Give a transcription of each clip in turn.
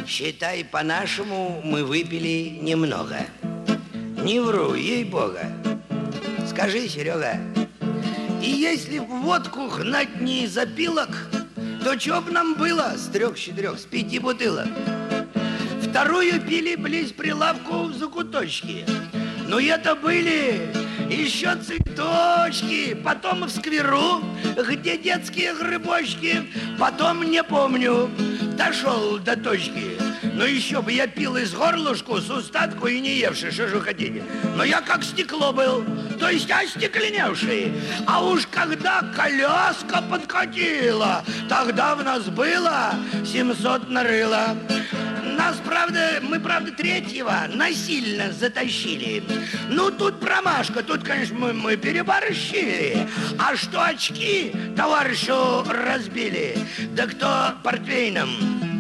Считай, по-нашему мы выпили немного. Не вру, ей-бога. Скажи, Серега, и если в водку гнать не из опилок, то чё б нам было с 3-4, с 5 бутылок? Вторую пили близ прилавку в закуточке. Ну это были еще цветочки. Потом в скверу, где детские грибочки. Потом, не помню, дошел до точки. Но еще бы я пил из горлышку с устатку и не евший, что же хотите. Но я как стекло был, то есть остекленевший. А уж когда коляска подкатила, тогда в нас было 700 нарыло. Мы, правда, третьего насильно затащили. Ну, тут промашка, тут, конечно, мы переборщили. А что очки товарищу разбили, да кто портвейном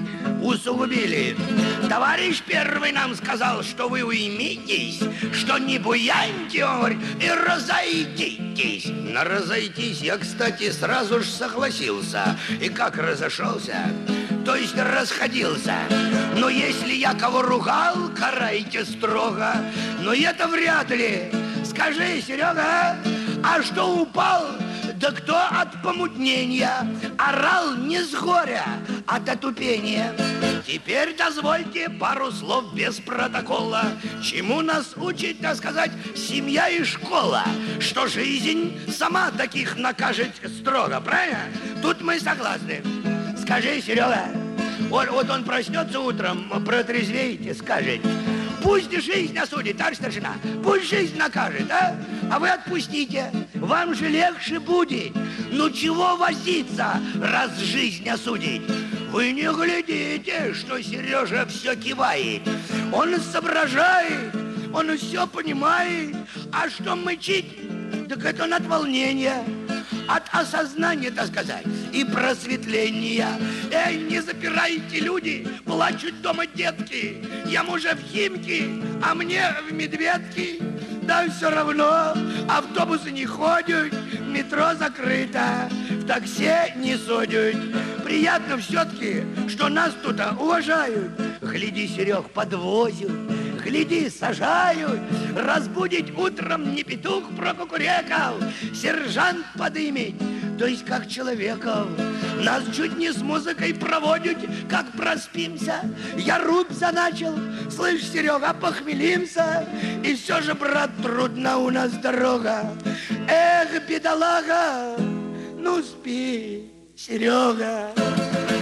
усугубили. Товарищ первый нам сказал, что вы уймитесь, что не буяньте, он говорит, и разойдитесь. На разойтись я, кстати, сразу же согласился. И как разошелся, то есть расходился. Но если я кого ругал, карайте строго. Но это вряд ли. Скажи, Серега, а что упал? Да кто от помутнения? Орал не с горя, от отупения. Теперь дозвольте пару слов без протокола. Чему нас учит, так сказать, семья и школа? Что жизнь сама таких накажет строго, правильно? Тут мы согласны. Скажи, Серега, вот он проснется утром, протрезвеет и скажет: пусть жизнь осудит, товарищ старшина, пусть жизнь накажет, а? А вы отпустите, вам же легче будет. Ну чего возиться, раз жизнь осудить? Вы не глядите, что Сережа все кивает. Он соображает, он все понимает. А что мычить? Так это он от волнения, от осознания, так сказать, и просветления. Эй, не запирайте, люди, плачут дома детки. Я уже в Химки, а мне в Медведки. Да все равно, автобусы не ходят, метро закрыто, в такси не судят. Приятно все-таки, что нас тут уважают. Гляди, Серег, подвозят, гляди, сажают. Разбудить утром не петух прокукурекал, сержант подымет, то есть как человеков. Нас чуть не с музыкой проводят, как проспимся. Я рубь заначил, слышь, Серега, похмелимся. И все же, брат, трудна у нас дорога. Эх, бедолага, ну спи, Серега.